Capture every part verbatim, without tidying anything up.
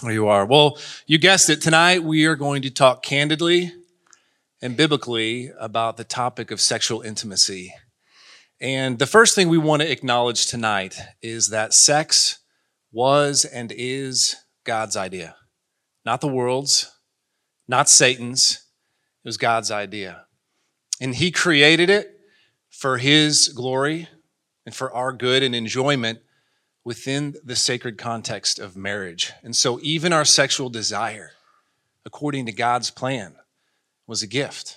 There you are. Well, you guessed it. Tonight we are going to talk candidly and biblically about the topic of sexual intimacy. And the first thing we want to acknowledge tonight is that sex was and is God's idea. Not the world's, not Satan's. It was God's idea. And he created it for his glory and for our good and enjoyment within the sacred context of marriage. And so even our sexual desire, according to God's plan, was a gift.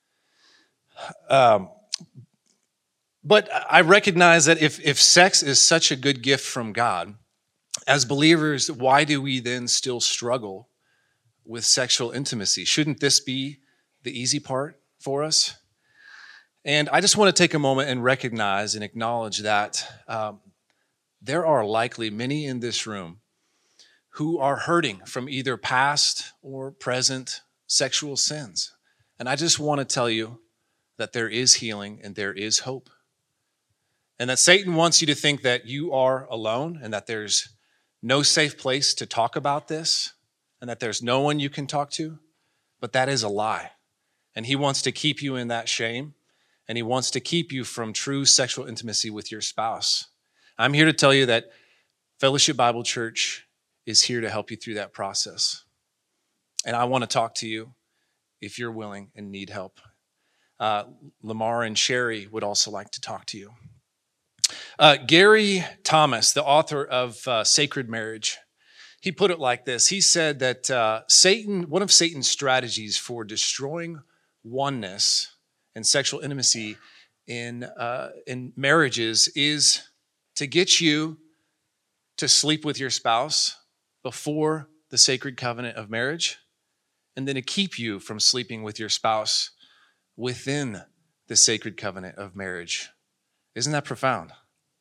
Um, but I recognize that if, if sex is such a good gift from God, as believers, why do we then still struggle with sexual intimacy? Shouldn't this be the easy part for us? And I just want to take a moment and recognize and acknowledge that um, there are likely many in this room who are hurting from either past or present sexual sins. And I just want to tell you that there is healing and there is hope. And that Satan wants you to think that you are alone and that there's no safe place to talk about this and that there's no one you can talk to. But that is a lie. And he wants to keep you in that shame. And he wants to keep you from true sexual intimacy with your spouse. I'm here to tell you that Fellowship Bible Church is here to help you through that process. And I want to talk to you if you're willing and need help. Uh, Lamar and Sherry would also like to talk to you. Uh, Gary Thomas, the author of uh, Sacred Marriage, he put it like this. He said that uh, Satan, one of Satan's strategies for destroying oneness and sexual intimacy in uh, in marriages is to get you to sleep with your spouse before the sacred covenant of marriage, and then to keep you from sleeping with your spouse within the sacred covenant of marriage. Isn't that profound?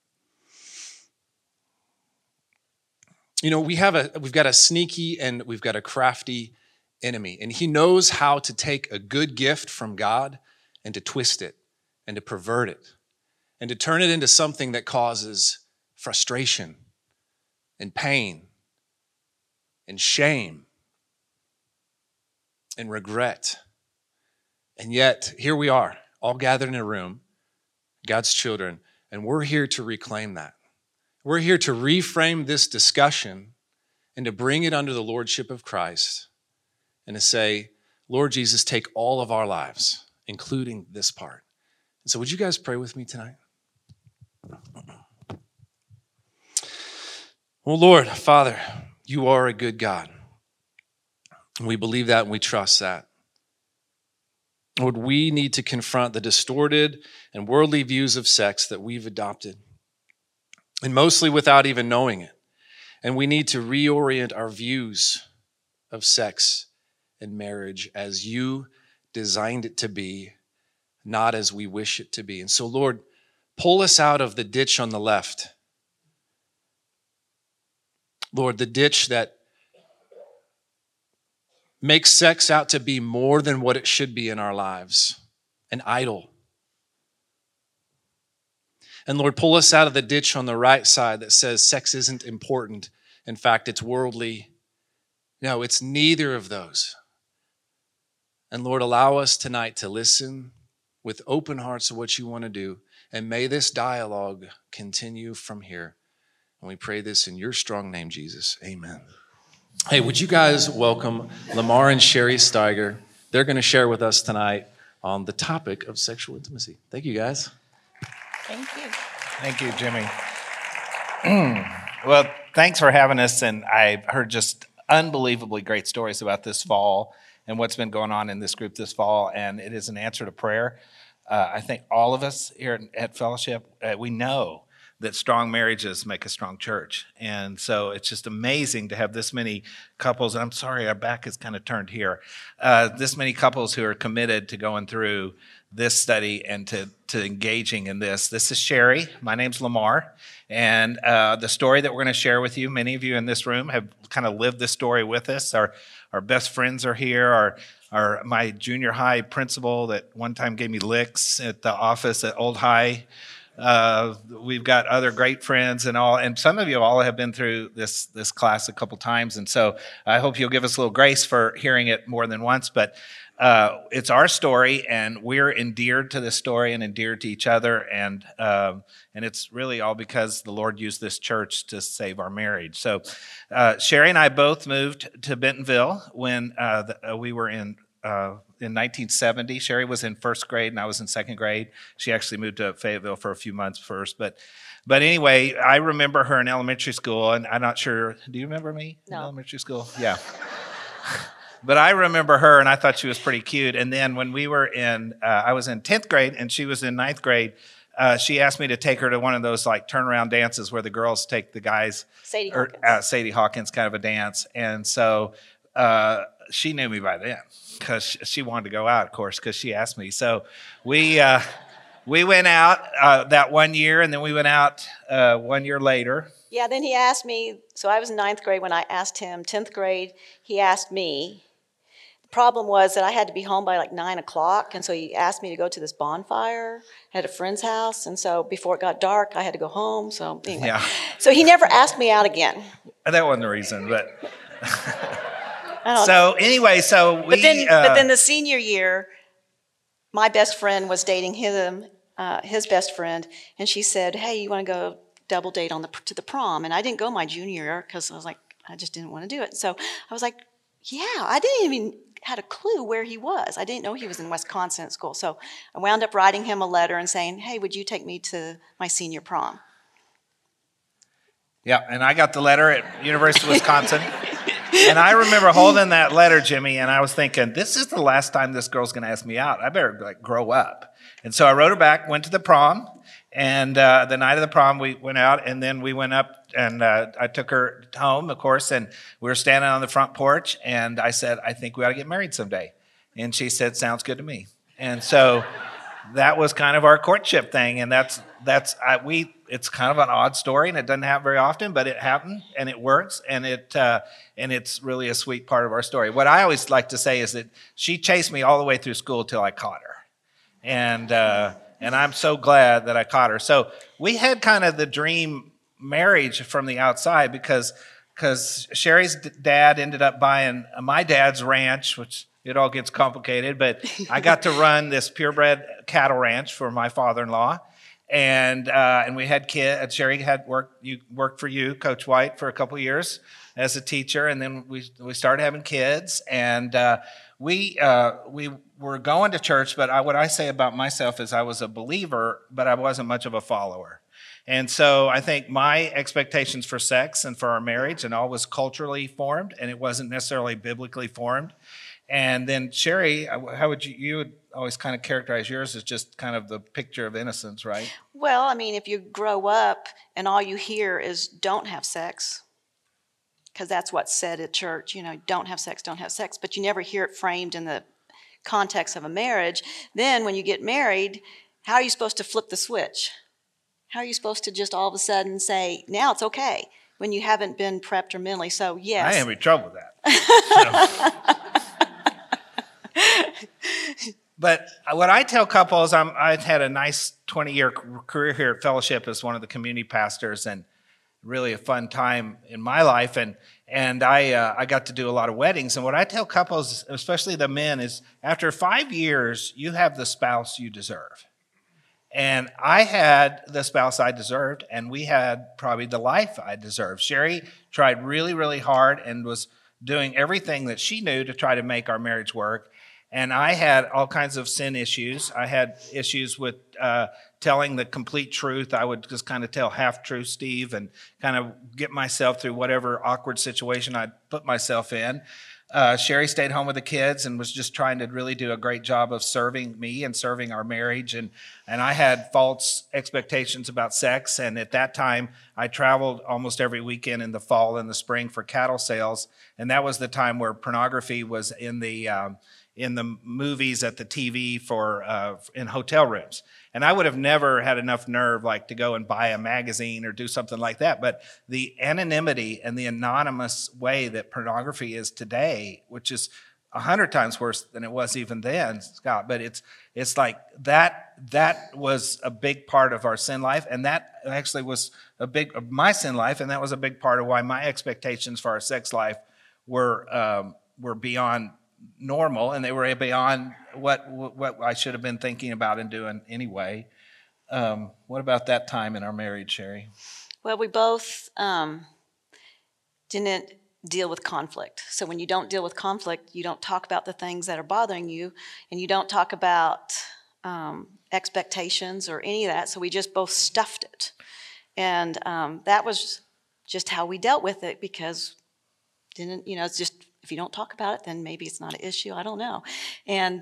You know, we have a we've got a sneaky and we've got a crafty enemy, and he knows how to take a good gift from God and to twist it and to pervert it and to turn it into something that causes frustration and pain and shame and regret. And yet, here we are, all gathered in a room, God's children, and we're here to reclaim that. We're here to reframe this discussion and to bring it under the lordship of Christ and to say, Lord Jesus, take all of our lives, including this part. And so would you guys pray with me tonight? Well, Lord, Father, you are a good God. We believe that and we trust that. Lord, we need to confront the distorted and worldly views of sex that we've adopted, and mostly without even knowing it. And we need to reorient our views of sex and marriage as you designed it to be, not as we wish it to be. And so, Lord, pull us out of the ditch on the left. Lord, the ditch that makes sex out to be more than what it should be in our lives, an idol. And Lord, pull us out of the ditch on the right side that says sex isn't important. In fact, it's worldly. No, it's neither of those. And Lord, allow us tonight to listen with open hearts to what you want to do. And may this dialogue continue from here. And we pray this in your strong name, Jesus. Amen. Hey, would you guys welcome Lamar and Sherry Steiger? They're going to share with us tonight on the topic of sexual intimacy. Thank you, guys. Thank you. Thank you, Jimmy. Well, thanks for having us. And I heard just unbelievably great stories about this fall and what's been going on in this group this fall. And it is an answer to prayer. Uh, I think all of us here at Fellowship, uh, we know that strong marriages make a strong church. And so it's just amazing to have this many couples. And I'm sorry, our back is kind of turned here. Uh, this many couples who are committed to going through this study and to, to engaging in this. This is Sherry. My name's Lamar. And uh, the story that we're going to share with you, many of you in this room have kind of lived this story with us. Our, our best friends are here. Our, our, my junior high principal that one time gave me licks at the office at Old High Uh, we've got other great friends and all, and some of you all have been through this this class a couple times, and so I hope you'll give us a little grace for hearing it more than once. But uh, it's our story, and we're endeared to this story and endeared to each other, and um, and it's really all because the Lord used this church to save our marriage. So uh, Sherry and I both moved to Bentonville when uh, the, uh, we were in. Uh, in nineteen seventy. Sherry was in first grade and I was in second grade. She actually moved to Fayetteville for a few months first. But but anyway, I remember her in elementary school, and I'm not sure, do you remember me no. in elementary school? Yeah. But I remember her, and I thought she was pretty cute. And then when we were in, uh, I was in tenth grade and she was in ninth grade, uh, she asked me to take her to one of those like turnaround dances where the girls take the guys. Sadie or, Hawkins. Uh, Sadie Hawkins kind of a dance. And so uh, she knew me by then, because she wanted to go out, of course, because she asked me. So we uh, we went out uh, that one year, and then we went out uh, one year later. Yeah, then he asked me, so I was in ninth grade when I asked him. tenth grade, he asked me. The problem was that I had to be home by like nine o'clock, and so he asked me to go to this bonfire at a friend's house, and so before it got dark, I had to go home. So anyway, Yeah. So he never asked me out again. That wasn't the reason, but... I don't So know. anyway, so we... But then, uh, but then the senior year, my best friend was dating him, uh, his best friend, and she said, "Hey, you want to go double date on the to the prom?" And I didn't go my junior year because I was like, I just didn't want to do it. So I was like, "Yeah," I didn't even had a clue where he was. I didn't know he was in Wisconsin at school. So I wound up writing him a letter and saying, "Hey, would you take me to my senior prom?" Yeah, and I got the letter at University of Wisconsin. And I remember holding that letter, Jimmy, and I was thinking, this is the last time this girl's going to ask me out. I better like grow up. And so I wrote her back, went to the prom, and uh, the night of the prom we went out, and then we went up, and uh, I took her home, of course, and we were standing on the front porch, and I said, I think we ought to get married someday. And she said, sounds good to me. And so that was kind of our courtship thing, and that's that's I, we. It's kind of an odd story, and it doesn't happen very often, but it happened, and it works, and it uh, and it's really a sweet part of our story. What I always like to say is that she chased me all the way through school till I caught her, and uh, and I'm so glad that I caught her. So we had kind of the dream marriage from the outside because because Sherry's dad ended up buying my dad's ranch, which it all gets complicated, but I got to run this purebred cattle ranch for my father-in-law. And uh, and we had kids. Sherry had worked. You worked for you, Coach White, for a couple of years as a teacher, and then we we started having kids. And uh, we uh, we were going to church. But I, what I say about myself is I was a believer, but I wasn't much of a follower. And so I think my expectations for sex and for our marriage and all was culturally formed, and it wasn't necessarily biblically formed. And then Sherry, how would you, you would always kind of characterize yours as just kind of the picture of innocence, right? Well, I mean, if you grow up and all you hear is don't have sex, because that's what's said at church, you know, don't have sex, don't have sex, but you never hear it framed in the context of a marriage. Then when you get married, how are you supposed to flip the switch? How are you supposed to just all of a sudden say, now it's okay, when you haven't been prepped or mentally? So, yes. I ain't in trouble with that. But what I tell couples, I'm, I've had a nice twenty-year career here at Fellowship as one of the community pastors, and really a fun time in my life. And and I uh, I got to do a lot of weddings. And what I tell couples, especially the men, is after five years, you have the spouse you deserve. And I had the spouse I deserved, and we had probably the life I deserved. Sherry tried really, really hard and was doing everything that she knew to try to make our marriage work. And I had all kinds of sin issues. I had issues with uh, telling the complete truth. I would just kind of tell half-truth, Steve, and kind of get myself through whatever awkward situation I'd put myself in. Uh, Sherry stayed home with the kids and was just trying to really do a great job of serving me and serving our marriage. And, and I had false expectations about sex. And at that time, I traveled almost every weekend in the fall and the spring for cattle sales. And that was the time where pornography was in the... Um, in the movies at the T V for uh, in hotel rooms. And I would have never had enough nerve like to go and buy a magazine or do something like that. But the anonymity and the anonymous way that pornography is today, which is a hundred times worse than it was even then, Scott. But it's it's like that that was a big part of our sin life, and that actually was a big of my sin life, and that was a big part of why my expectations for our sex life were um, were beyond normal, and they were beyond what what I should have been thinking about and doing anyway. Um, what about that time in our marriage, Sherry? Well, we both um, didn't deal with conflict. So when you don't deal with conflict, you don't talk about the things that are bothering you, and you don't talk about um, expectations or any of that. So we just both stuffed it. And um, that was just how we dealt with it, because didn't, you know, it's just, if you don't talk about it, then maybe it's not an issue. I don't know. And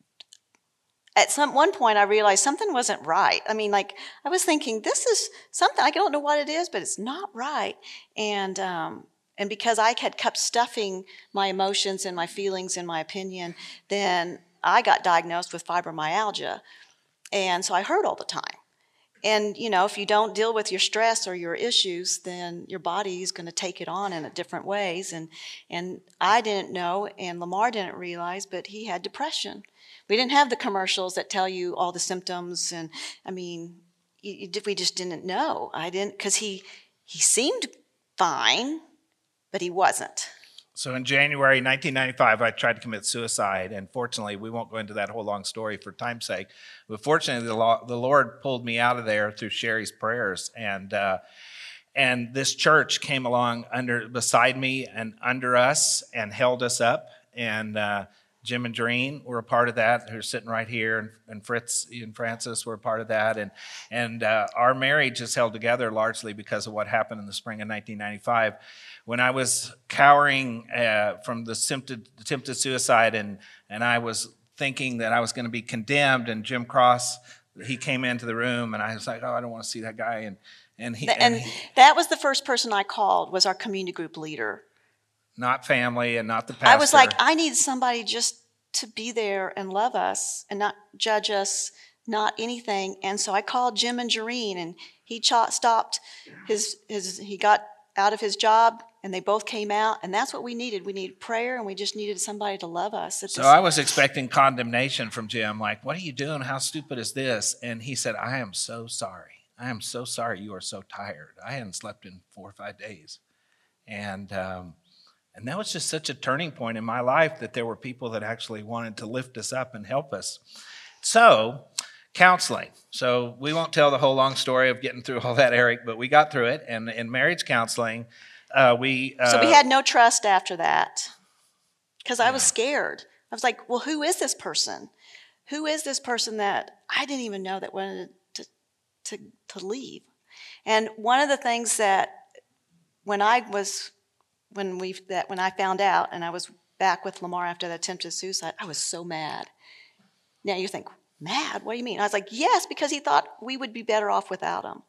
at some one point, I realized something wasn't right. I mean, like, I was thinking, this is something, I don't know what it is, but it's not right. And um, and because I had kept stuffing my emotions and my feelings and my opinion, then I got diagnosed with fibromyalgia. And so I hurt all the time. And, you know, if you don't deal with your stress or your issues, then your body is going to take it on in different ways. And and I didn't know, and Lamar didn't realize, but he had depression. We didn't have the commercials that tell you all the symptoms. And, I mean, you, you, we just didn't know. I didn't, because he, he seemed fine, but he wasn't. So in January nineteen ninety-five, I tried to commit suicide, and fortunately, we won't go into that whole long story for time's sake, but fortunately, the, law, the Lord pulled me out of there through Sherry's prayers, and uh, and this church came along under beside me and under us and held us up, and uh, Jim and Doreen were a part of that. They're sitting right here, and, and Fritz and Francis were a part of that, and and uh, our marriage is held together largely because of what happened in the spring of nineteen ninety-five. When I was cowering uh, from the attempted, attempted suicide, and and I was thinking that I was going to be condemned, and Jim Cross, he came into the room, and I was like, oh, I don't want to see that guy, and and he, And, and he, that was the first person I called, was our community group leader. not family and not the pastor. I was like, I need somebody just to be there and love us and not judge us, not anything. And so I called Jim and Jareen, and he ch- stopped his his he got out of his job, and they both came out, and that's what we needed. We needed prayer, and we just needed somebody to love us. So I was expecting condemnation from Jim, like, what are you doing? How stupid is this? And he said, I am so sorry. I am so sorry you are so tired. I hadn't slept in four or five days. And um, and that was just such a turning point in my life, that there were people that actually wanted to lift us up and help us. So counseling. So we won't tell the whole long story of getting through all that, Eric, but we got through it. And in marriage counseling, uh, we... Uh, so we had no trust after that, because I yeah. was scared. I was like, well, who is this person? Who is this person that I didn't even know that wanted to, to, to leave? And one of the things that when I was, when we, that when I found out, and I was back with Lamar after the attempted suicide, I was so mad. Now you think, mad? What do you mean? I was like, yes, because he thought we would be better off without him.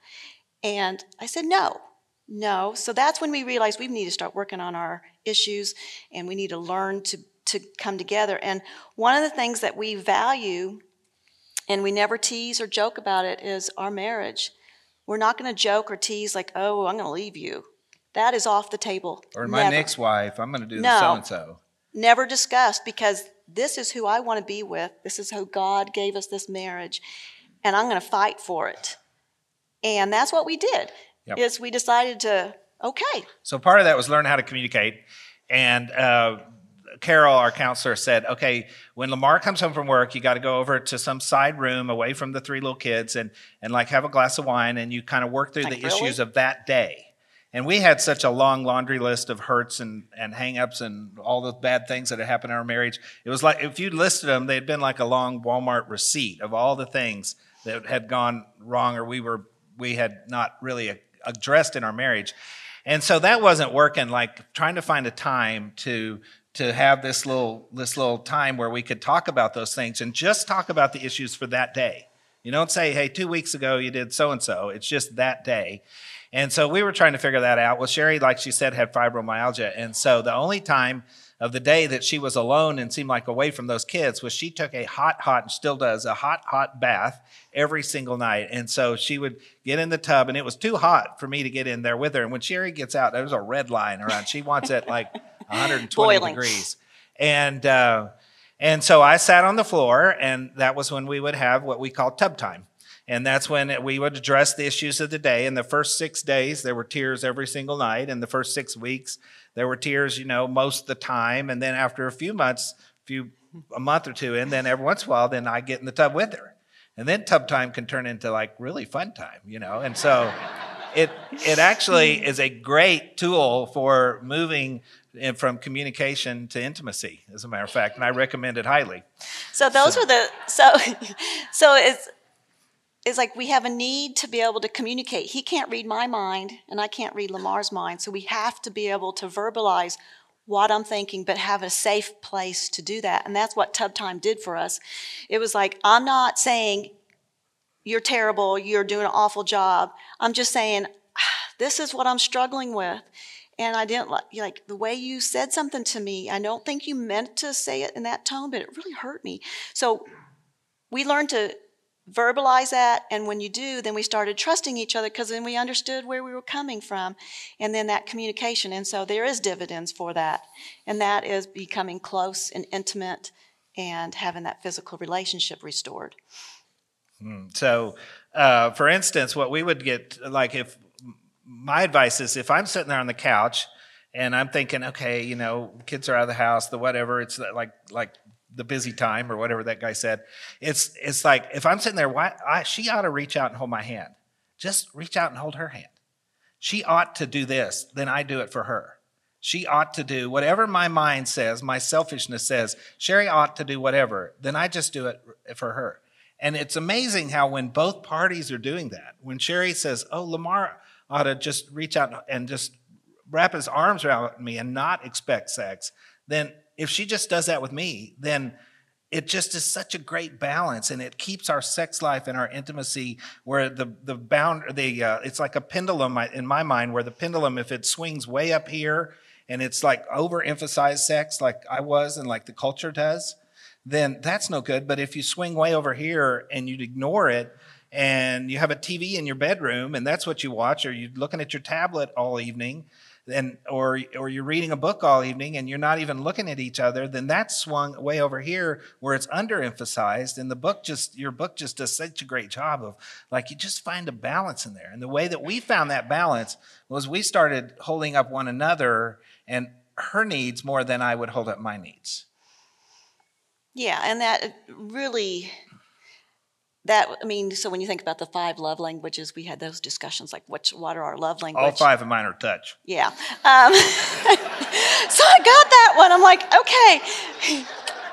And I said, no, no. So that's when we realized we need to start working on our issues, and we need to learn to, to come together. And one of the things that we value, and we never tease or joke about it, is our marriage. We're not going to joke or tease like, oh, I'm going to leave you. That is off the table. Or my Never. next wife, I'm going to do No. the so-and-so. Never discussed, because this is who I want to be with. This is who God gave us this marriage, and I'm going to fight for it. And that's what we did. Yep. Is we decided to, okay. So part of that was learn how to communicate. And uh, Carol, our counselor, said, okay, when Lamar comes home from work, you got to go over to some side room away from the three little kids and, and like have a glass of wine, and you kind of work through Like, the really? issues of that day. And we had such a long laundry list of hurts and, and hang-ups and all the bad things that had happened in our marriage. It was like, if you listed them, they'd been like a long Walmart receipt of all the things that had gone wrong, or we were we had not really addressed in our marriage. And so that wasn't working, like trying to find a time to to have this little this little time where we could talk about those things and just talk about the issues for that day. You don't say, hey, two weeks ago you did so-and-so. It's just that day. And so we were trying to figure that out. Well, Sherry, like she said, had fibromyalgia. And so the only time of the day that she was alone and seemed like away from those kids was she took a hot, hot, and still does, a hot, hot bath every single night. And so she would get in the tub, and it was too hot for me to get in there with her. And when Sherry gets out, there's a red line around. She wants it like one hundred twenty Boiling. degrees. And uh, and so I sat on the floor, and that was when we would have what we call tub time. And that's when we would address the issues of the day. In the first six days, there were tears every single night. In the first six weeks, there were tears, you know, most of the time. And then after a few months, few a month or two in, then every once in a while, then I get in the tub with her. And then tub time can turn into like really fun time, you know. And so it it actually is a great tool for moving in from communication to intimacy, as a matter of fact. And I recommend it highly. So those So- are the so so it's it's like we have a need to be able to communicate. He can't read my mind, and I can't read Lamar's mind. So we have to be able to verbalize what I'm thinking, but have a safe place to do that. And that's what Tub Time did for us. It was like, I'm not saying you're terrible, you're doing an awful job. I'm just saying, ah, this is what I'm struggling with. And I didn't like, like the way you said something to me. I don't think you meant to say it in that tone, but it really hurt me. So we learned to verbalize that, and when you do, then we started trusting each other, because then we understood where we were coming from, and then that communication. And so there is dividends for that, and that is becoming close and intimate and having that physical relationship restored. So, uh, for instance, what we would get, like if my advice is, if I'm sitting there on the couch and I'm thinking, okay, you know, kids are out of the house, the whatever, it's like like the busy time or whatever that guy said. It's it's like, if I'm sitting there, why I, she ought to reach out and hold my hand. Just reach out and hold her hand. She ought to do this, then I do it for her. She ought to do whatever my mind says, my selfishness says, Sherry ought to do whatever, then I just do it for her. And it's amazing how when both parties are doing that, when Sherry says, oh, Lamar ought to just reach out and just wrap his arms around me and not expect sex, then if she just does that with me, then it just is such a great balance, and it keeps our sex life and our intimacy where the the bound the uh, it's like a pendulum in my mind, where the pendulum, if it swings way up here and it's like overemphasized sex like I was and like the culture does, then that's no good. But if you swing way over here and you ignore it, and you have a T V in your bedroom and that's what you watch, or you're looking at your tablet all evening, and or or you're reading a book all evening and you're not even looking at each other, then that's swung way over here where it's underemphasized. And the book just your book just does such a great job of, like, you just find a balance in there. And the way that we found that balance was we started holding up one another and her needs more than I would hold up my needs. Yeah, and that really, that, I mean, so when you think about the five love languages, we had those discussions, like which, what are our love languages? All five of mine are touch. Yeah. Um, so I got that one. I'm like, okay.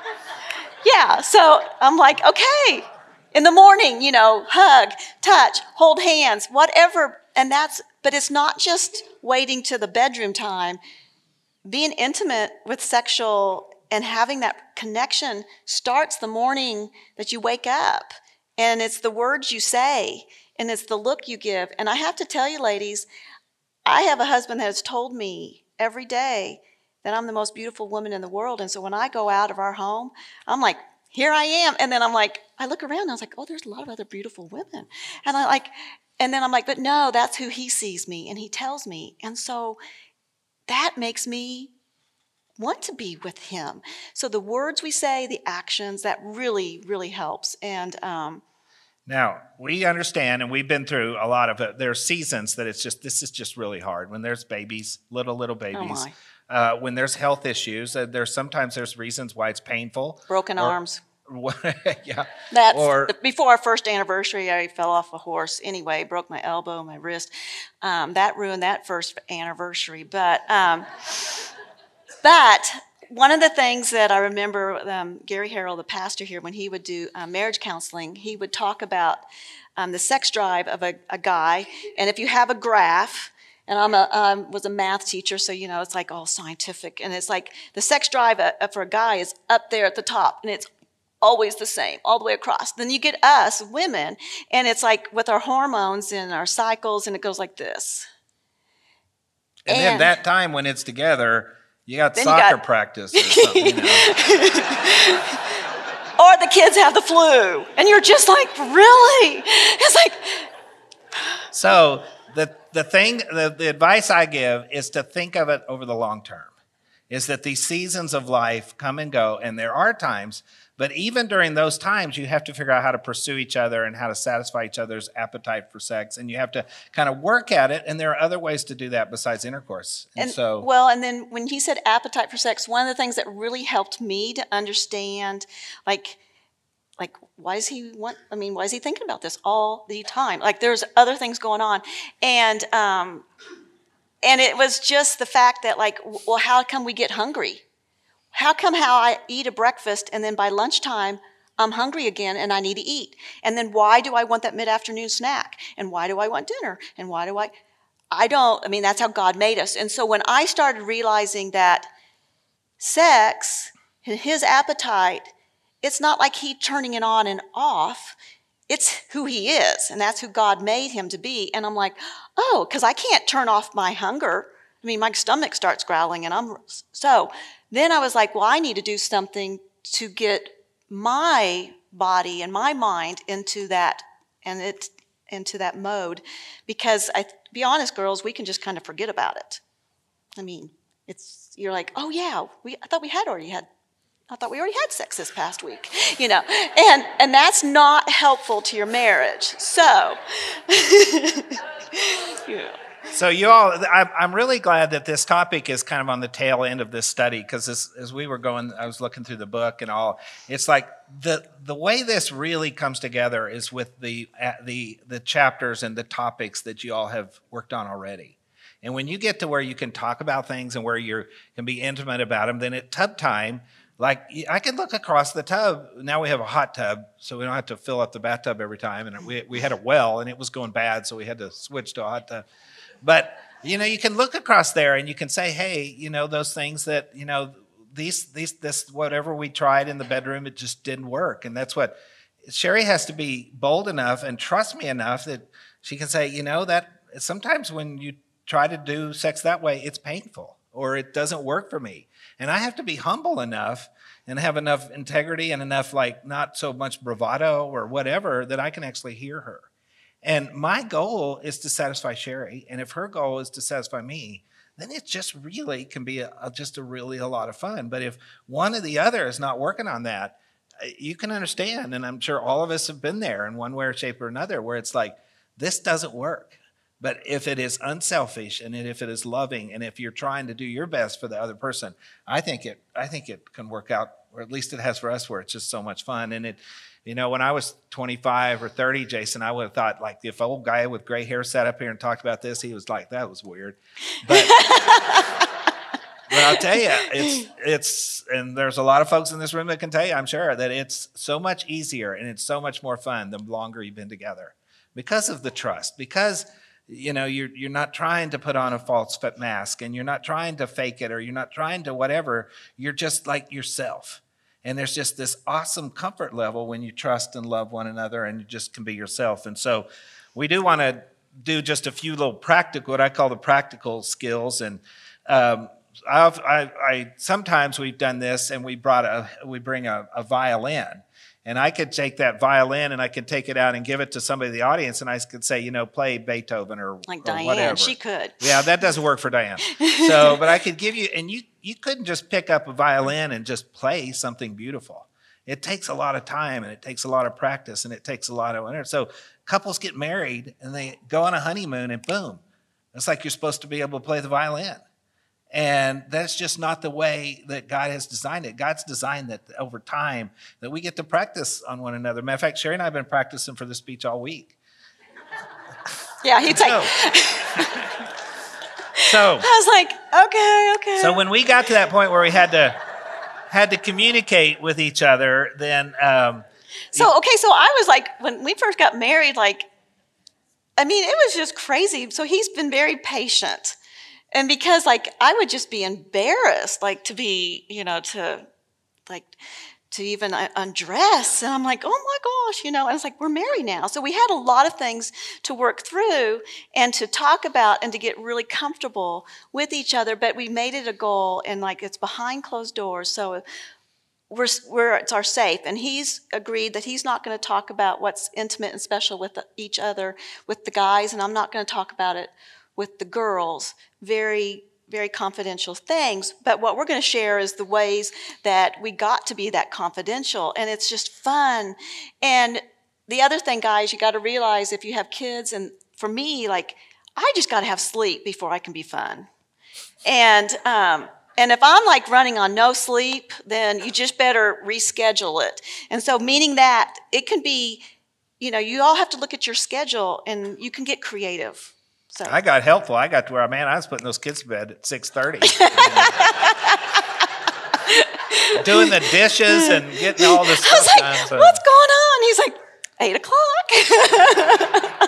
Yeah, so I'm like, okay. In the morning, you know, hug, touch, hold hands, whatever. And that's, but it's not just waiting to the bedroom time. Being intimate with sexual and having that connection starts the morning that you wake up. And it's the words you say, and it's the look you give. And I have to tell you, ladies, I have a husband that has told me every day that I'm the most beautiful woman in the world. And so when I go out of our home, I'm like, here I am. And then I'm like, I look around and I was like, oh, there's a lot of other beautiful women. And I like, and then I'm like, but no, that's who he sees me and he tells me. And so that makes me want to be with him. So the words we say, the actions, that really, really helps. And um, now, we understand, and we've been through a lot of it. There are seasons that it's just, this is just really hard. When there's babies, little, little babies. Oh uh, when there's health issues, uh, there's sometimes there's reasons why it's painful. broken or, arms. yeah. That's or, before our first anniversary. I fell off a horse anyway, broke my elbow, my wrist. Um, that ruined that first anniversary. But um, but one of the things that I remember, um, Gary Harrell, the pastor here, when he would do uh, marriage counseling, he would talk about um, the sex drive of a, a guy. And if you have a graph, and I'm a um, was a math teacher, so you know it's like all scientific, and it's like the sex drive uh, for a guy is up there at the top, and it's always the same, all the way across. Then you get us, women, and it's like with our hormones and our cycles, and it goes like this. And, and then that time when it's together, you got you soccer got, practice or something. You know. Or the kids have the flu, and you're just like, really? It's like. So the the thing, the, the advice I give is to think of it over the long term. is that these seasons of life come and go, and there are times, but even during those times, you have to figure out how to pursue each other and how to satisfy each other's appetite for sex, and you have to kind of work at it, and there are other ways to do that besides intercourse. And, And so, well, and then when he said appetite for sex, one of the things that really helped me to understand, like, like why does he want? I mean, why is he thinking about this all the time? Like, there's other things going on, and um, and it was just the fact that, like, well, how come we get hungry? How come how I eat a breakfast and then by lunchtime I'm hungry again and I need to eat? And then why do I want that mid-afternoon snack? And why do I want dinner? And why do I? I don't, I mean, that's how God made us. And so when I started realizing that sex, his appetite, it's not like he turning it on and off. It's who he is, and that's who God made him to be. And I'm like, oh, because I can't turn off my hunger. I mean, my stomach starts growling, and I'm so. Then I was like, well, I need to do something to get my body and my mind into that and it into that mode, because I be honest, girls, we can just kind of forget about it. I mean, it's you're like, oh yeah, we I thought we had already had. I thought we already had sex this past week, you know, and and that's not helpful to your marriage. So, yeah. So you all, I'm really glad that this topic is kind of on the tail end of this study, because as, as we were going, I was looking through the book and all. It's like the the way this really comes together is with the the the chapters and the topics that you all have worked on already. And when you get to where you can talk about things and where you can be intimate about them, then at tub time. Like, I can look across the tub. Now we have a hot tub, so we don't have to fill up the bathtub every time. And we we had a well, and it was going bad, so we had to switch to a hot tub. But, you know, you can look across there, and you can say, hey, you know, those things that, you know, these, these, this, whatever we tried in the bedroom, it just didn't work. And that's what, Sherry has to be bold enough and trust me enough that she can say, you know, that sometimes when you try to do sex that way, it's painful, or it doesn't work for me. And I have to be humble enough and have enough integrity and enough, like, not so much bravado or whatever, that I can actually hear her. And my goal is to satisfy Sherry. And if her goal is to satisfy me, then it just really can be a, a, just a really a lot of fun. But if one or the other is not working on that, you can understand. And I'm sure all of us have been there in one way or shape or another, where it's like, this doesn't work. But if it is unselfish, and if it is loving, and if you're trying to do your best for the other person, I think it I think it can work out, or at least it has for us, where it's just so much fun. And it, you know, when I was twenty-five or thirty, Jason, I would have thought, like, if an old guy with gray hair sat up here and talked about this, he was like, that was weird. But, but I'll tell you, it's it's and there's a lot of folks in this room that can tell you, I'm sure, that it's so much easier and it's so much more fun the longer you've been together, because of the trust, because you know, you're you're not trying to put on a false mask, and you're not trying to fake it, or you're not trying to whatever. You're just like yourself. And there's just this awesome comfort level when you trust and love one another, and you just can be yourself. And so we do want to do just a few little practical, what I call the practical skills. And um, I've, I, I sometimes we've done this, and we brought a we bring a, a violin. And I could take that violin and I could take it out and give it to somebody in the audience, and I could say, you know, play Beethoven or, like or Diane, whatever. She could. Yeah, that doesn't work for Diane. So, but I could give you, and you you couldn't just pick up a violin and just play something beautiful. It takes a lot of time, and it takes a lot of practice, and it takes a lot of, so couples get married and they go on a honeymoon, and boom, it's like you're supposed to be able to play the violin. And that's just not the way that God has designed it. God's designed that over time that we get to practice on one another. Matter of fact, Sherry and I have been practicing for this speech all week. Yeah, he'd say. So, so I was like, okay, okay. So when we got to that point where we had to had to communicate with each other, then. Um, so okay, so I was like, when we first got married, like, I mean, it was just crazy. So he's been very patient. And because, like, I would just be embarrassed, like, to be, you know, to, like, to even undress. And I'm like, oh, my gosh, you know. And it's like, we're married now. So we had a lot of things to work through and to talk about and to get really comfortable with each other. But we made it a goal, and, like, it's behind closed doors. So we're, we're it's our safe. And he's agreed that he's not going to talk about what's intimate and special with each other, with the guys. And I'm not going to talk about it with the girls. Very, very confidential things, but what we're going to share is the ways that we got to be that confidential, and it's just fun. And the other thing, guys, you got to realize if you have kids, and for me, like, I just got to have sleep before I can be fun. And um, and if I'm like running on no sleep, then you just better reschedule it. And so meaning that it can be, you know, you all have to look at your schedule, and you can get creative. So I got helpful. I got to where, man, I was putting those kids to bed at six thirty. Doing the dishes and getting all this stuff I was like, done. So. What's going on? He's like, eight o'clock.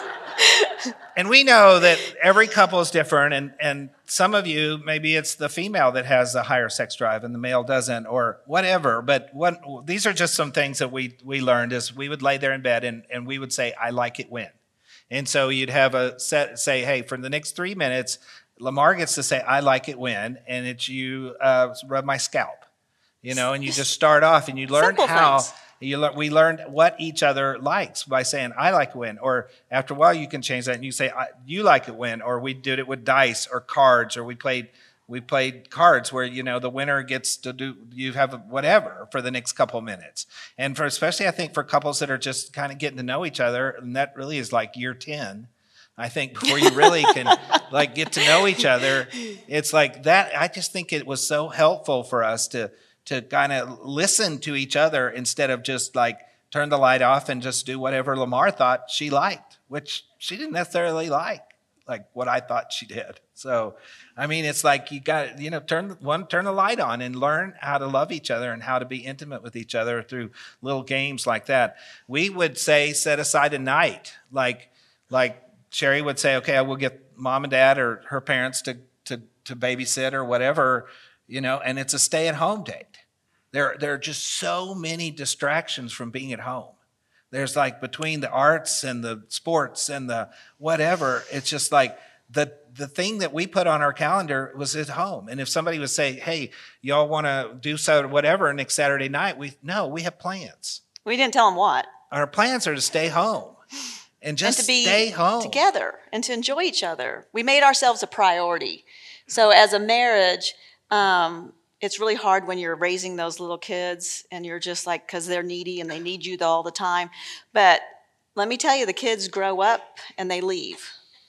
And we know that every couple is different, and, and some of you, maybe it's the female that has a higher sex drive and the male doesn't, or whatever. But what, these are just some things that we, we learned is we would lay there in bed and, and we would say, I like it when. And so you'd have a set, say, hey, for the next three minutes, Lamar gets to say, I like it when, and it's you uh, rub my scalp, you know, and you just start off and you learn Simple how. things. You le- we learned what each other likes by saying, I like it when, or after a while you can change that and you say, I, you like it when, or we did it with dice or cards, or we played we played cards where, you know, the winner gets to do, you have whatever for the next couple of minutes. And for, especially I think for couples that are just kind of getting to know each other, and that really is like year ten, I think, before you really can like get to know each other, it's like that. I just think it was so helpful for us to to kind of listen to each other instead of just like turn the light off and just do whatever Lamar thought she liked, which she didn't necessarily like, like what I thought she did. So, I mean, it's like you got, you know, turn one, turn the light on and learn how to love each other and how to be intimate with each other through little games like that. We would say, set aside a night, like, like Sherry would say, okay, I will get mom and dad or her parents to, to, to babysit or whatever, you know, and it's a stay-at-home date. There, there are just so many distractions from being at home. There's like between the arts and the sports and the whatever, it's just like the the thing that we put on our calendar was at home. And if somebody would say, hey, y'all want to do so whatever next Saturday night, we no, we have plans. We didn't tell them what. Our plans are to stay home and just and to be stay home together and to enjoy each other. We made ourselves a priority. So as a marriage, um, it's really hard when you're raising those little kids and you're just like, because they're needy and they need you all the time. But let me tell you, the kids grow up and they leave.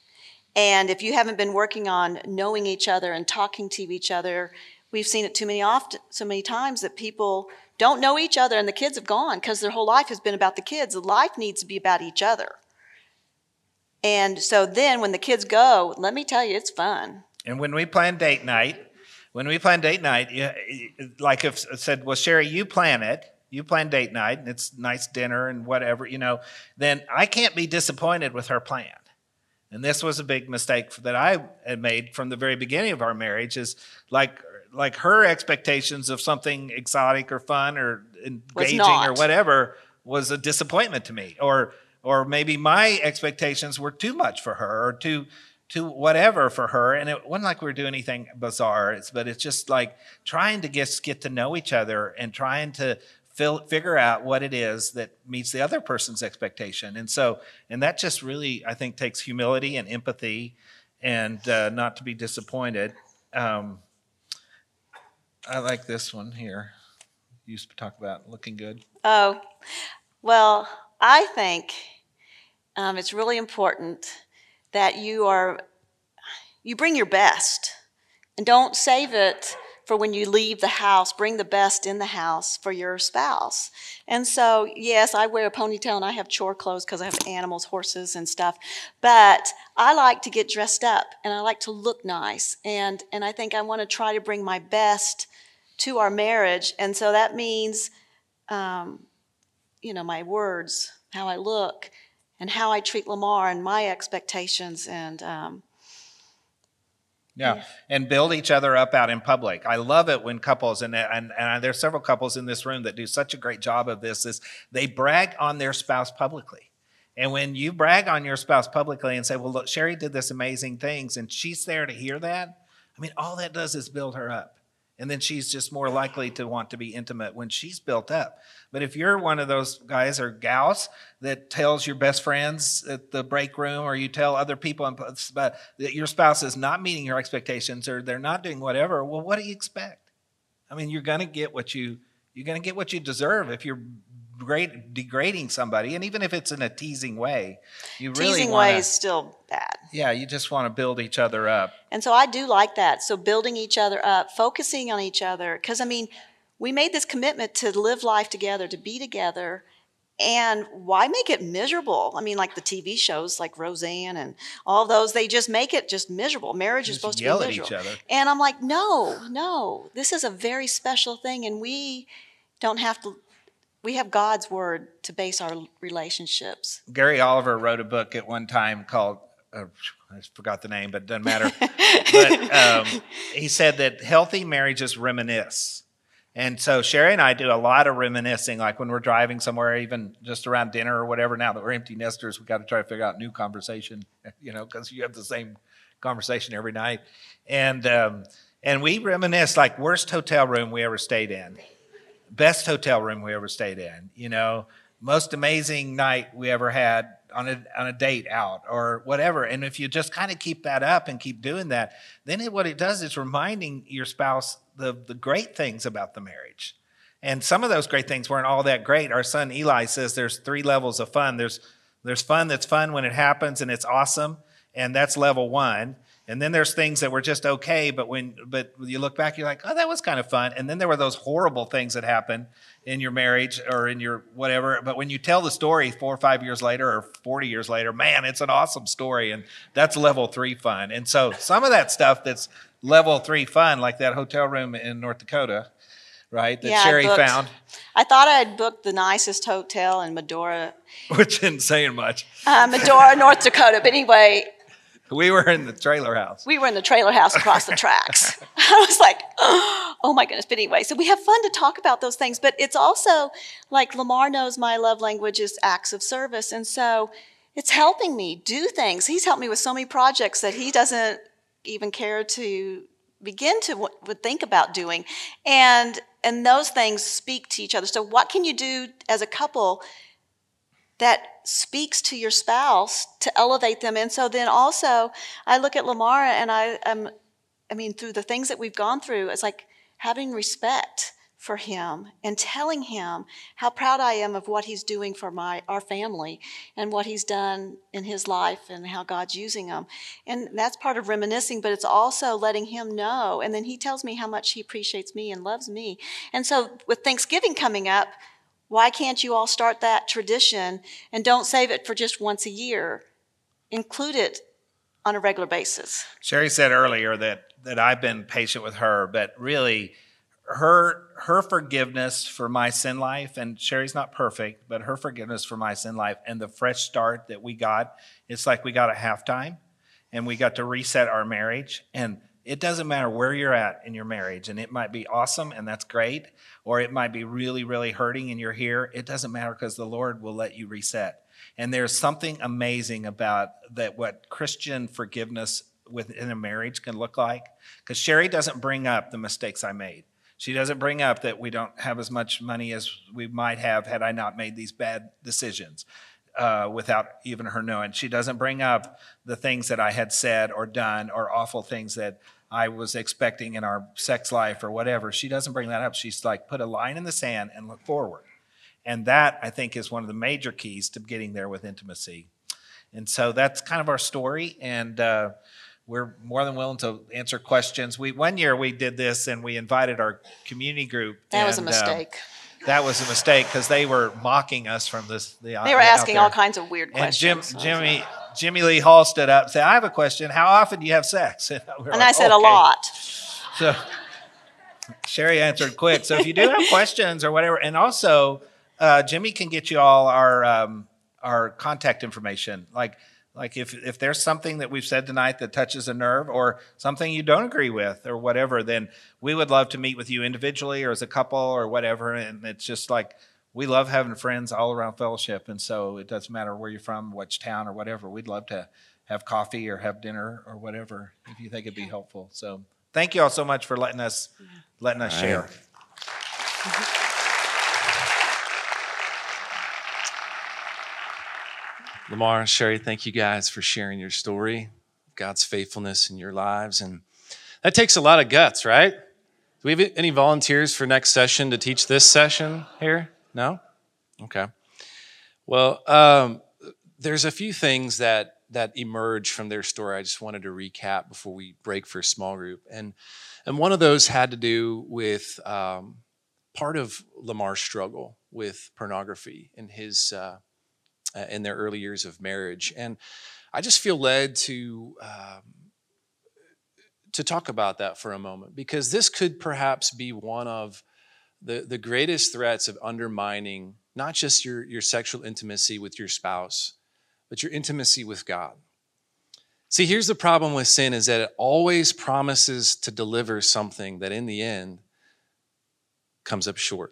And if you haven't been working on knowing each other and talking to each other, we've seen it too many often, so many times that people don't know each other and the kids have gone because their whole life has been about the kids. The life needs to be about each other. And so then when the kids go, let me tell you, it's fun. And when we plan date night, When we plan date night, like if I said, well, Sherry, you plan it, you plan date night, and it's nice dinner and whatever, you know, then I can't be disappointed with her plan. And this was a big mistake that I had made from the very beginning of our marriage is like, like her expectations of something exotic or fun or engaging or whatever was a disappointment to me. Or, or maybe my expectations were too much for her or too to whatever for her. And it wasn't like we were doing anything bizarre, it's, but it's just like trying to get, get to know each other and trying to fill, figure out what it is that meets the other person's expectation. And so, and that just really, I think, takes humility and empathy and uh, not to be disappointed. Um, I like this one here. You used to talk about looking good. Oh, well, I think um, it's really important that you are, you bring your best and don't save it for when you leave the house. Bring the best in the house for your spouse. And so, yes, I wear a ponytail and I have chore clothes because I have animals, horses and stuff. But I like to get dressed up and I like to look nice. And, and I think I want to try to bring my best to our marriage. And so that means, um, you know, my words, how I look, and how I treat Lamar and my expectations. And um, yeah. yeah, and build each other up out in public. I love it when couples, and, and, and there's several couples in this room that do such a great job of this, is they brag on their spouse publicly. And when you brag on your spouse publicly and say, well, look, Sherry did this amazing things, and she's there to hear that, I mean, all that does is build her up. And then she's just more likely to want to be intimate when she's built up. But if you're one of those guys or gals that tells your best friends at the break room, or you tell other people that your spouse is not meeting your expectations, or they're not doing whatever, well, what do you expect? I mean, you're going to get what you you're going to get what you deserve if you're great degrading somebody, and even if it's in a teasing way, you really teasing wanna, way is still bad. Yeah, you just want to build each other up. And so I do like that. So building each other up, focusing on each other, because I mean, we made this commitment to live life together, to be together, and why make it miserable? I mean, like the T V shows like Roseanne and all those, they just make it just miserable. Marriage is Just supposed to yell be at miserable. each other. And I'm like, no, no, this is a very special thing, and we don't have to. We have God's word to base our relationships. Gary Oliver wrote a book at one time called, uh, I forgot the name, but it doesn't matter. But um, he said that healthy marriages reminisce. And so Sherry and I do a lot of reminiscing, like when we're driving somewhere, even just around dinner or whatever. Now that we're empty nesters, we've got to try to figure out new conversation, you know, because you have the same conversation every night. And um, and we reminisce, like, worst hotel room we ever stayed in. Best hotel room we ever stayed in, you know, most amazing night we ever had on a on a date out or whatever. And if you just kind of keep that up and keep doing that, then it, what it does is reminding your spouse the, the great things about the marriage. And some of those great things weren't all that great. Our son Eli says there's three levels of fun. There's there's fun that's fun when it happens and it's awesome, and that's level one. And then there's things that were just okay, but when but you look back, you're like, oh, that was kind of fun. And then there were those horrible things that happened in your marriage or in your whatever. But when you tell the story four or five years later or forty years later, man, it's an awesome story. And that's level three fun. And so some of that stuff that's level three fun, like that hotel room in North Dakota, right, that Yeah, I Sherry booked- found, I thought I had booked the nicest hotel in Medora, which isn't saying much. uh, Medora, North Dakota. But anyway, We were in the trailer house. we were in the trailer house across the tracks. I was like, oh my goodness. But anyway, so we have fun to talk about those things. But it's also like Lamar knows my love language is acts of service. And so it's helping me do things. He's helped me with so many projects that he doesn't even care to begin to w- would think about doing. And, and those things speak to each other. So what can you do as a couple that speaks to your spouse to elevate them? And so then also I look at Lamar and I am, I mean, through the things that we've gone through, it's like having respect for him and telling him how proud I am of what he's doing for my our family and what he's done in his life and how God's using him. And that's part of reminiscing, but it's also letting him know. And then he tells me how much he appreciates me and loves me. And so with Thanksgiving coming up, why can't you all start that tradition and don't save it for just once a year? Include it on a regular basis. Sherry said earlier that that I've been patient with her, but really her her forgiveness for my sin life, and Sherry's not perfect, but her forgiveness for my sin life and the fresh start that we got, it's like we got a halftime and we got to reset our marriage. And it doesn't matter where you're at in your marriage, and it might be awesome and that's great, or it might be really, really hurting and you're here. It doesn't matter because the Lord will let you reset. And there's something amazing about that, what Christian forgiveness within a marriage can look like. Because Sherry doesn't bring up the mistakes I made. She doesn't bring up that we don't have as much money as we might have had I not made these bad decisions uh, without even her knowing. She doesn't bring up the things that I had said or done or awful things that I was expecting in our sex life or whatever. She doesn't bring that up. She's like, put a line in the sand and look forward. And that, I think, is one of the major keys to getting there with intimacy. And so that's kind of our story. And uh, we're more than willing to answer questions. We One year we did this and we invited our community group. That was a and, uh, mistake. that was a mistake because they were mocking us from this. The, They were asking all kinds of weird And Jim, questions. Jimmy, Jimmy Lee Hall stood up and said, I have a question. How often do you have sex? And, we were And like, I said a "Okay." lot. So Sherry answered quick. So if you do have questions or whatever, and also uh, Jimmy can get you all our um, our contact information. Like like if if there's something that we've said tonight that touches a nerve or something you don't agree with or whatever, then we would love to meet with you individually or as a couple or whatever. And it's just like we love having friends all around Fellowship, and so it doesn't matter where you're from, which town or whatever. We'd love to have coffee or have dinner or whatever if you think it'd be helpful. So Thank you all so much for letting us letting us All share. right. Lamar, Sherry, thank you guys for sharing your story, God's faithfulness in your lives. And that takes a lot of guts, right? Do we have any volunteers for next session to teach this session here? No? Okay. Well, um, there's a few things that that emerge from their story I just wanted to recap before we break for a small group. And, and one of those had to do with um, part of Lamar's struggle with pornography in his uh, in their early years of marriage. And I just feel led to um, to talk about that for a moment, because this could perhaps be one of the, the greatest threats of undermining not just your, your sexual intimacy with your spouse, but your intimacy with God. See, here's the problem with sin, is that it always promises to deliver something that in the end comes up short.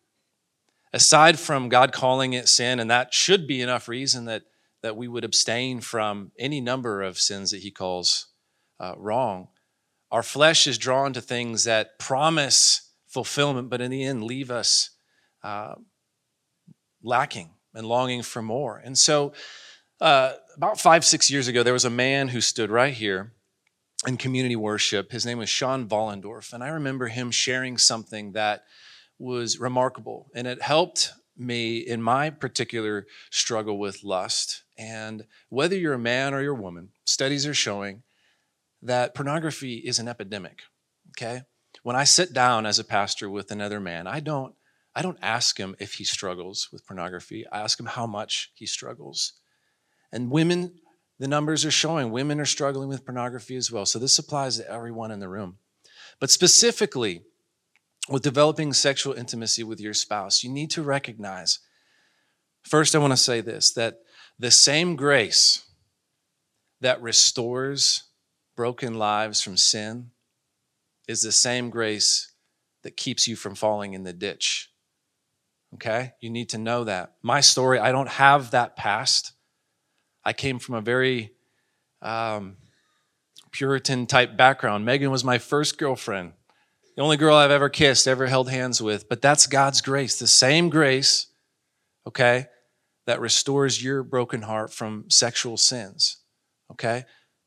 Aside from God calling it sin, and that should be enough reason that, that we would abstain from any number of sins that he calls uh, wrong, our flesh is drawn to things that promise fulfillment, but in the end leave us uh, lacking and longing for more. And so uh, about five, six years ago, there was a man who stood right here in community worship. His name was Sean Vollendorf, and I remember him sharing something that was remarkable, and it helped me in my particular struggle with lust. And whether you're a man or you're a woman, studies are showing that pornography is an epidemic, okay? When I sit down as a pastor with another man, I don't, I don't ask him if he struggles with pornography. I ask him how much he struggles. And women, the numbers are showing women are struggling with pornography as well. So this applies to everyone in the room. But specifically, with developing sexual intimacy with your spouse, you need to recognize, first I want to say this, that the same grace that restores broken lives from sin is the same grace that keeps you from falling in the ditch. Okay? You need to know that. My story, I don't have that past. I came from a very um, Puritan type background. Megan was my first girlfriend. The only girl I've ever kissed, ever held hands with. But that's God's grace, the same grace, okay, that restores your broken heart from sexual sins, okay?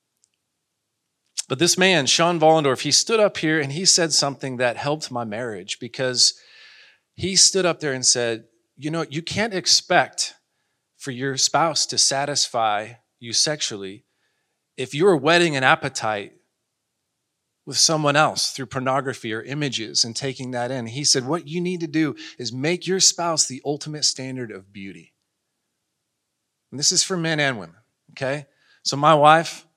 But this man, Sean Vollendorf, he stood up here and he said something that helped my marriage, because he stood up there and said, you know, you can't expect for your spouse to satisfy you sexually if you're whetting an appetite with someone else through pornography or images and taking that in. He said, what you need to do is make your spouse the ultimate standard of beauty. And this is for men and women, okay? So my wife,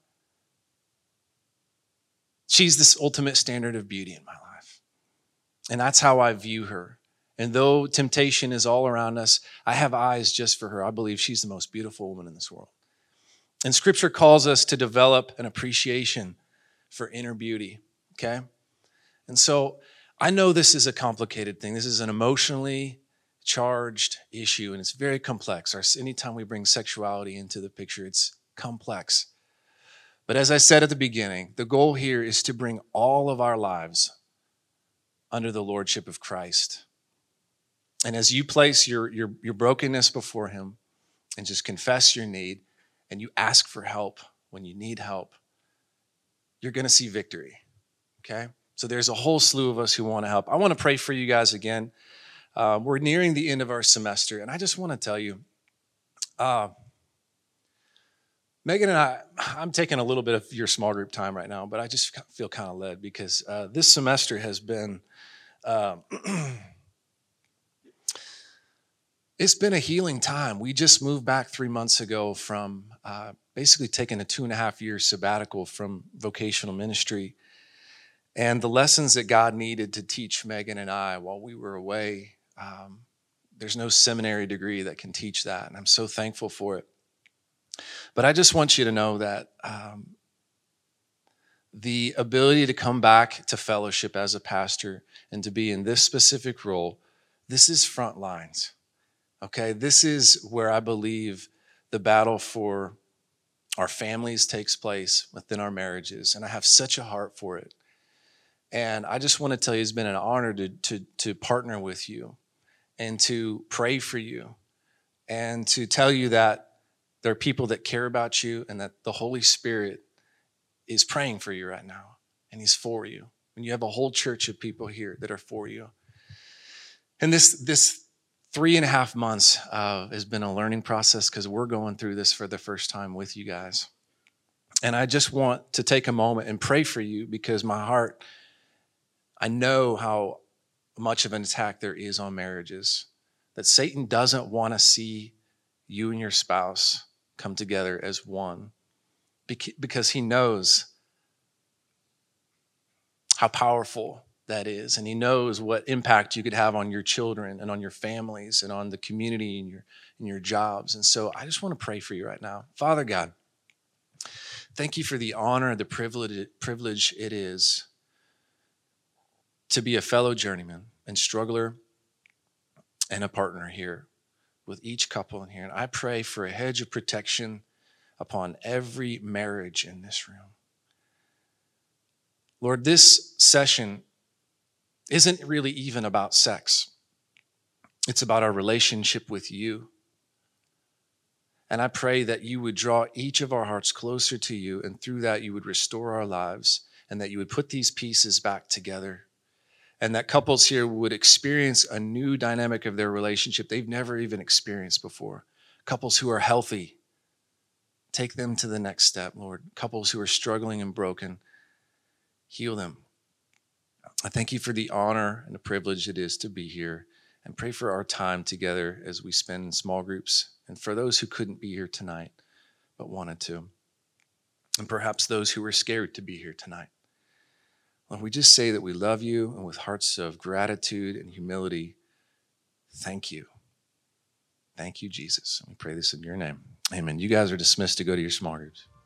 she's this ultimate standard of beauty in my life. And that's how I view her. And though temptation is all around us, I have eyes just for her. I believe she's the most beautiful woman in this world. And Scripture calls us to develop an appreciation for inner beauty, okay? And so I know this is a complicated thing. This is an emotionally charged issue, and it's very complex. Our, anytime we bring sexuality into the picture, it's complex. But as I said at the beginning, the goal here is to bring all of our lives under the lordship of Christ. And as you place your, your, your brokenness before him and just confess your need, and you ask for help when you need help, you're going to see victory, okay? So there's a whole slew of us who want to help. I want to pray for you guys again. Uh, we're nearing the end of our semester, and I just want to tell you, uh, Megan and I, I'm taking a little bit of your small group time right now, but I just feel kind of led because uh, this semester has been, uh, it's been a healing time. We just moved back three months ago from uh, basically taking a two and a half year sabbatical from vocational ministry. And the lessons that God needed to teach Megan and I while we were away, um, there's no seminary degree that can teach that. And I'm so thankful for it. But I just want you to know that um, the ability to come back to fellowship as a pastor and to be in this specific role, this is front lines. Okay, this is where I believe the battle for our families takes place within our marriages, and I have such a heart for it. And I just want to tell you, it's been an honor to, to, to partner with you and to pray for you and to tell you that there are people that care about you and that the Holy Spirit is praying for you right now, and he's for you. And you have a whole church of people here that are for you. And this, this three and a half months uh, has been a learning process because we're going through this for the first time with you guys. And I just want to take a moment and pray for you because my heart, I know how much of an attack there is on marriages, that Satan doesn't want to see you and your spouse come together as one because he knows how powerful that is. And he knows what impact you could have on your children and on your families and on the community and your, and your jobs. And so I just want to pray for you right now. Father God, thank you for the honor, the privilege, privilege it is to be a fellow journeyman and struggler and a partner here with each couple in here. And I pray for a hedge of protection upon every marriage in this room. Lord, this session isn't really even about sex. It's about our relationship with you. And I pray that you would draw each of our hearts closer to you, and through that you would restore our lives, and that you would put these pieces back together, and that couples here would experience a new dynamic of their relationship they've never even experienced before. Couples who are healthy, take them to the next step, Lord. Couples who are struggling and broken, heal them. I thank you for the honor and the privilege it is to be here, and pray for our time together as we spend in small groups, and for those who couldn't be here tonight but wanted to, and perhaps those who were scared to be here tonight. Lord, we just say that we love you, and with hearts of gratitude and humility, thank you. Thank you, Jesus. And we pray this in your name. Amen. You guys are dismissed to go to your small groups.